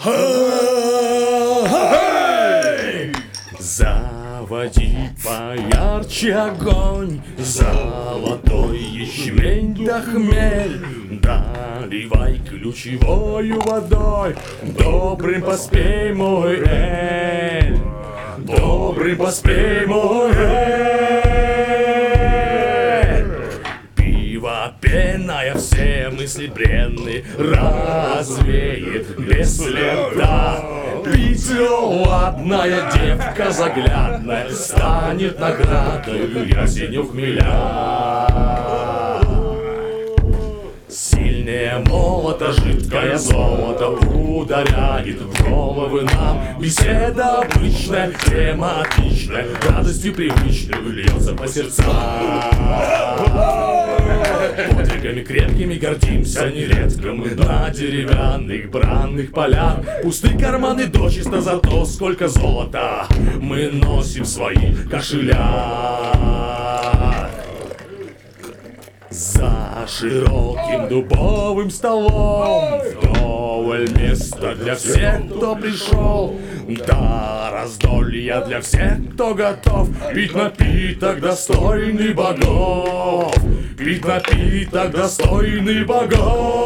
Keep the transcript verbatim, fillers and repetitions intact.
Заводи поярче огонь, золотой ячмень да хмель. Доливай ключевою водой, добрым поспей мой эль, добрым поспей мой эль. Пиво пенное все мысли бренные развеет без следа. Пятилатная девка заглядная станет наградою ясенью хмеля. Сильнее молота жидкое золото ударяет в головы нам. Беседа обычная, тема отличная, радостью привычной льется по сердцам. Подвигами крепкими гордимся нередко мы на деревянных бранных полях. Пусты карманы дочисто, зато сколько золота мы носим в своих кошелях. За широким дубовым столом вдоволь места для всех, кто пришел, до раздолья для всех, кто готов пить напиток достойный богов, пить напиток достойный богов.